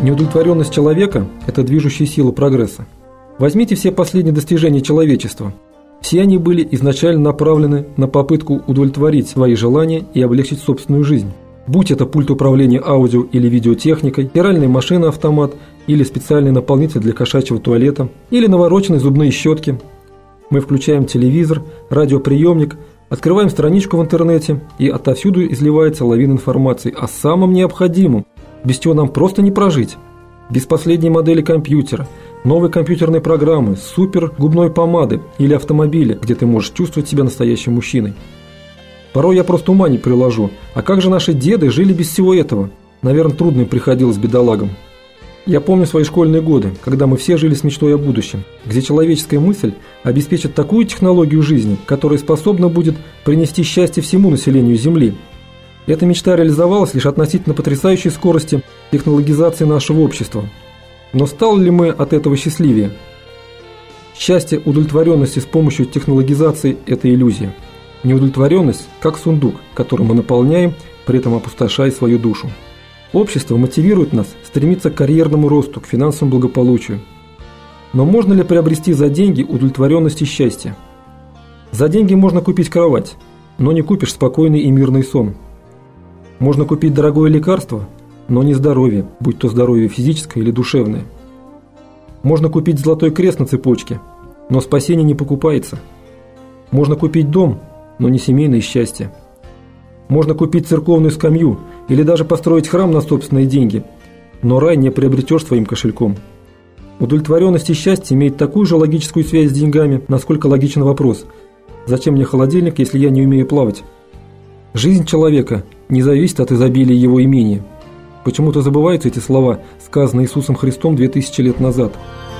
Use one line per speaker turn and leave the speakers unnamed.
Неудовлетворенность человека – это движущая сила прогресса. Возьмите все последние достижения человечества. Все они были изначально направлены на попытку удовлетворить свои желания и облегчить собственную жизнь. Будь это пульт управления аудио или видеотехникой, стиральная машина-автомат или специальный наполнитель для кошачьего туалета, или навороченные зубные щетки. Мы включаем телевизор, радиоприемник, открываем страничку в интернете, и отовсюду изливается лавина информации о самом необходимом, без чего нам просто не прожить. Без последней модели компьютера, новой компьютерной программы, супер губной помады или автомобиля, где ты можешь чувствовать себя настоящим мужчиной. Порой я просто ума не приложу. А как же наши деды жили без всего этого? Наверное, трудно им приходилось бедолагам. Я помню свои школьные годы, когда мы все жили с мечтой о будущем, где человеческая мысль обеспечит такую технологию жизни, которая способна будет принести счастье всему населению Земли. Эта мечта реализовалась лишь относительно потрясающей скорости технологизации нашего общества. Но стали ли мы от этого счастливее? Счастье удовлетворенности с помощью технологизации – это иллюзия. Неудовлетворенность – как сундук, который мы наполняем, при этом опустошая свою душу. Общество мотивирует нас стремиться к карьерному росту, к финансовому благополучию. Но можно ли приобрести за деньги удовлетворенность и счастье? За деньги можно купить кровать, но не купишь спокойный и мирный сон. Можно купить дорогое лекарство, но не здоровье, будь то здоровье физическое или душевное. Можно купить золотой крест на цепочке, но спасение не покупается. Можно купить дом, но не семейное счастье. Можно купить церковную скамью или даже построить храм на собственные деньги, но рай не приобретешь своим кошельком. Удовлетворенность и счастье имеют такую же логическую связь с деньгами, насколько логичен вопрос: зачем мне холодильник, если я не умею плавать? Жизнь человека не зависит от изобилия его имения. Почему-то забываются эти слова, сказанные Иисусом Христом 2000 лет назад.